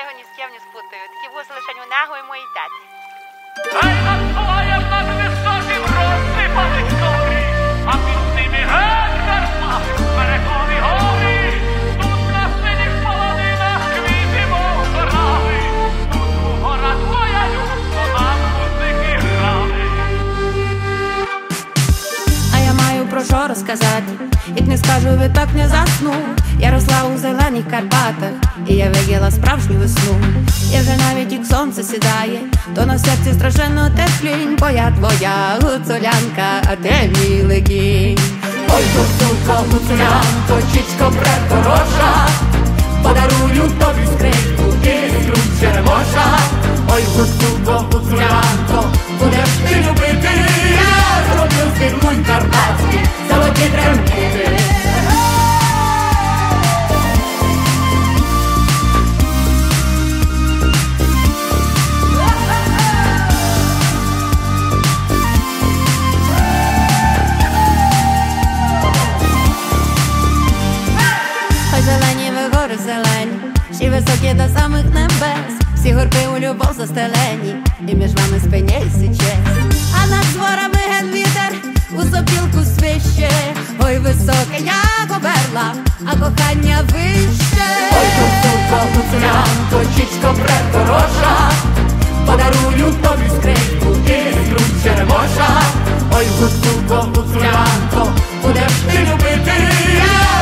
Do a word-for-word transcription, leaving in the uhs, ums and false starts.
його ні з ким не спутаю. Такі вуси лише у нього і моїй таті. Ей, над своєм над високим розсипаних зорі, а під ними геть Карпати, берегові горі. Тут на синіх полонинах квіти, мов трави. Тут у гора твоя людство нам музики грали. А я маю про що розказати, як не скажу, ви так не засну. Я росла у зелених Карпатах, і я виділа справжню весну. Я вже навіть як сонце сідає, то на серці страшенно теплінь, бо я твоя гуцулянка, а ти мій легінь. Ой, гуцулко, гуцулянко, чічко предорожа, подарую тобі скрипку і струн черемоша. Ой, гуцулко, гуцулянко, будеш ти любити, я зроблю з Лунь карпатські золоті трембіти. Зелені ви гори зелені, ще високі до самих небес. Всі горби у любов застелені, і між вами спиняй сиче. А над зворами ген вітер у сопілку свище. Ой, високе, як оберла, а кохання вище. Ой, гуцулко, гуцулянко, чічко предорожа, подарую тобі скрипку і струн черемоша. Ой, гуцулко, гуцулянко, будеш ти любити, я